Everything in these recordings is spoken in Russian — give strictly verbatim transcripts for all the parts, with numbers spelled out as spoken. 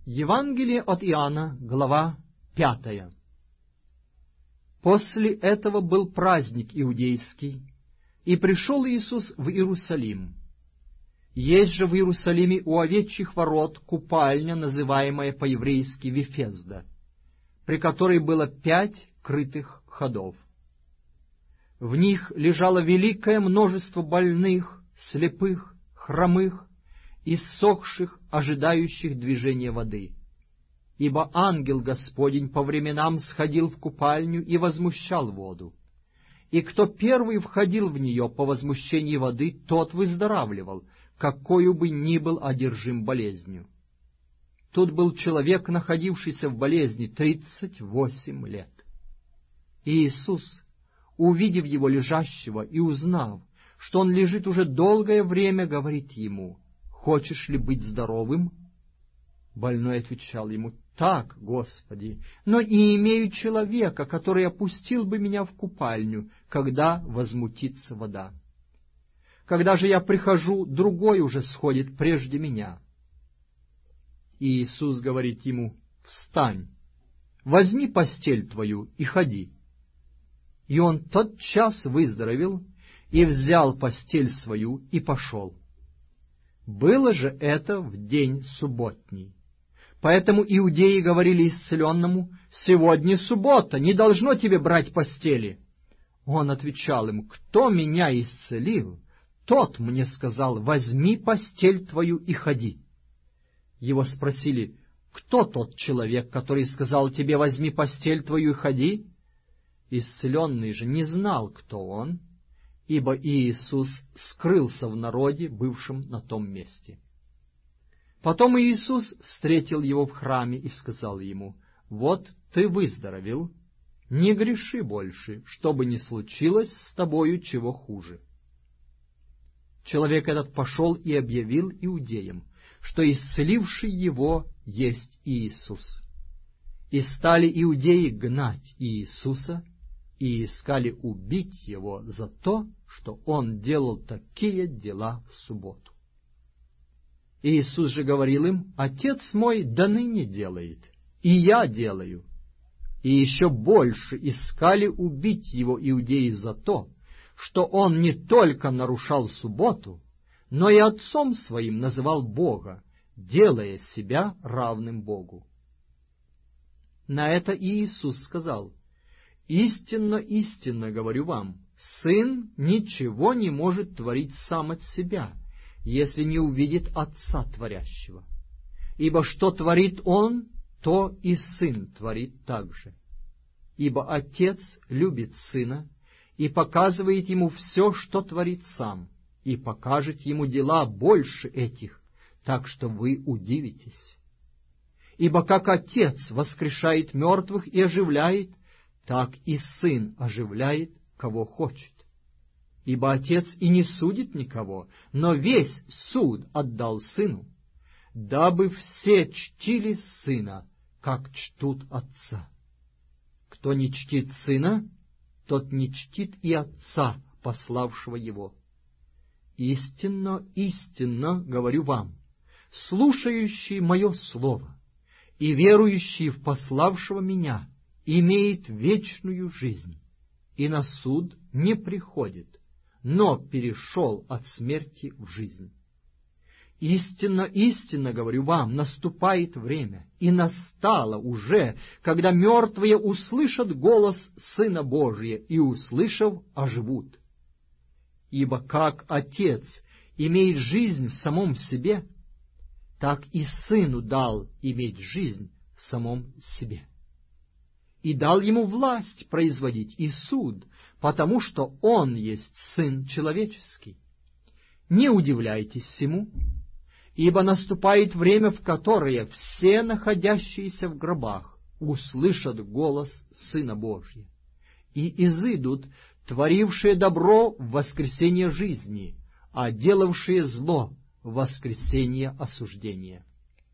Евангелие от Иоанна, глава пятая. После этого был праздник иудейский, и пришел Иисус в Иерусалим. Есть же в Иерусалиме у овечьих ворот купальня, называемая по-еврейски Вифезда, при которой было пять крытых ходов. В них лежало великое множество больных, слепых, хромых, иссохших, ожидающих движения воды. Ибо ангел Господень по временам сходил в купальню и возмущал воду. И кто первый входил в нее по возмущении воды, тот выздоравливал, какою бы ни был одержим болезнью. Тут был человек, находившийся в болезни тридцать восемь лет. И Иисус, увидев его лежащего и узнав, что он лежит уже долгое время, говорит ему: «Хочешь ли быть здоровым?» Больной отвечал ему: «Так, Господи, но не имею человека, который опустил бы меня в купальню, когда возмутится вода. Когда же я прихожу, другой уже сходит прежде меня». И Иисус говорит ему: «Встань, возьми постель твою и ходи». И он тотчас выздоровел и взял постель свою и пошел. Было же это в день субботний. Поэтому иудеи говорили исцеленному: «Сегодня суббота, не должно тебе брать постели». Он отвечал им: «Кто меня исцелил, тот мне сказал: возьми постель твою и ходи». Его спросили: «Кто тот человек, который сказал тебе: возьми постель твою и ходи?» Исцеленный же не знал, кто он, ибо Иисус скрылся в народе, бывшем на том месте. Потом Иисус встретил его в храме и сказал ему: «Вот ты выздоровел, не греши больше, чтобы не случилось с тобою чего хуже». Человек этот пошел и объявил иудеям, что исцеливший его есть Иисус. И стали иудеи гнать Иисуса, и искали убить его за то, что он делал такие дела в субботу. Иисус же говорил им: «Отец мой до ныне делает, и я делаю». И еще больше искали убить его иудеи за то, что он не только нарушал субботу, но и отцом своим называл Бога, делая себя равным Богу. На это Иисус сказал: «Истинно, истинно говорю вам, Сын ничего не может творить сам от себя, если не увидит Отца творящего. Ибо что творит Он, то и Сын творит также. Ибо Отец любит Сына и показывает Ему все, что творит Сам, и покажет Ему дела больше этих, так что вы удивитесь. Ибо как Отец воскрешает мертвых и оживляет, так и Сын оживляет, кого хочет. Ибо Отец и не судит никого, но весь суд отдал Сыну, дабы все чтили Сына, как чтут Отца. Кто не чтит Сына, тот не чтит и Отца, пославшего Его. Истинно, истинно говорю вам, слушающий Мое Слово и верующий в пославшего Меня имеет вечную жизнь, и на суд не приходит, но перешел от смерти в жизнь. Истинно, истинно говорю вам, наступает время, и настало уже, когда мертвые услышат голос Сына Божия, и, услышав, оживут. Ибо как Отец имеет жизнь в самом себе, так и Сыну дал иметь жизнь в самом себе. И дал ему власть производить и суд, потому что он есть Сын Человеческий. Не удивляйтесь сему, ибо наступает время, в которое все находящиеся в гробах услышат голос Сына Божия, и изыдут творившие добро в воскресение жизни, а делавшие зло в воскресение осуждения.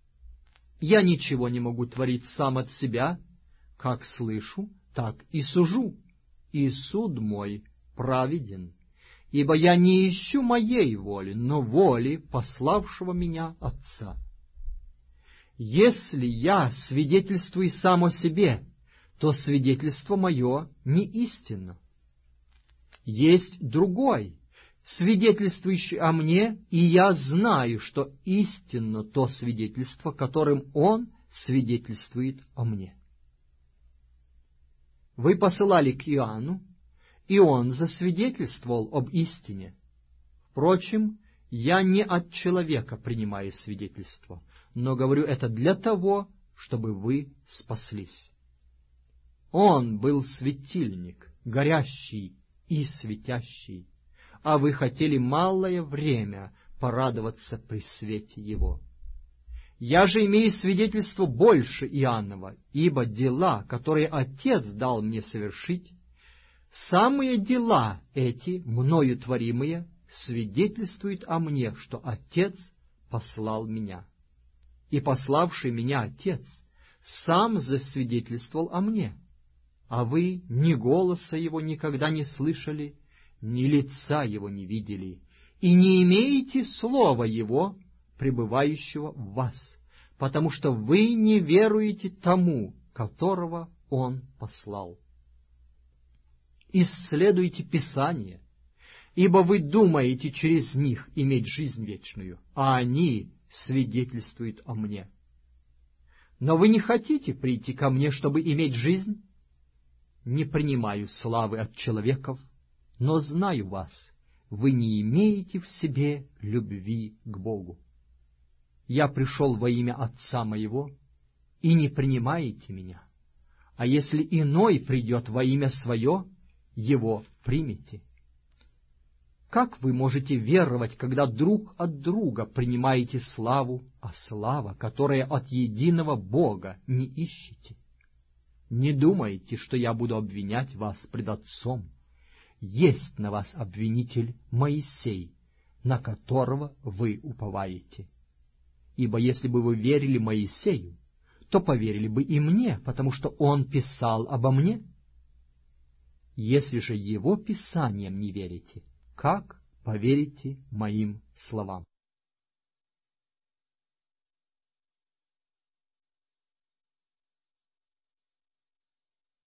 Я ничего не могу творить сам от себя, как слышу, так и сужу, и суд мой праведен, ибо я не ищу моей воли, но воли пославшего меня Отца. Если я свидетельствую сам о себе, то свидетельство мое не истинно. Есть другой, свидетельствующий о мне, и я знаю, что истинно то свидетельство, которым он свидетельствует о мне. Вы посылали к Иоанну, и он засвидетельствовал об истине. Впрочем, я не от человека принимаю свидетельство, но говорю это для того, чтобы вы спаслись. Он был светильник, горящий и светящий, а вы хотели малое время порадоваться при свете его. Я же имею свидетельство больше Иоаннова, ибо дела, которые Отец дал мне совершить, самые дела эти, мною творимые, свидетельствуют о мне, что Отец послал меня. И пославший меня Отец сам засвидетельствовал о мне, а вы ни голоса его никогда не слышали, ни лица его не видели, и не имеете слова его, пребывающего в вас, потому что вы не веруете тому, которого он послал. Исследуйте Писание, ибо вы думаете через них иметь жизнь вечную, а они свидетельствуют о мне. Но вы не хотите прийти ко мне, чтобы иметь жизнь? Не принимаю славы от человеков, но знаю вас, вы не имеете в себе любви к Богу. Я пришел во имя Отца моего, и не принимаете меня. А если иной придет во имя свое, его примите. Как вы можете веровать, когда друг от друга принимаете славу, а слава, которая от единого Бога, не ищете? Не думайте, что я буду обвинять вас пред Отцом. Есть на вас обвинитель Моисей, на которого вы уповаете. Ибо если бы вы верили Моисею, то поверили бы и мне, потому что он писал обо мне. Если же его писаниям не верите, как поверите моим словам?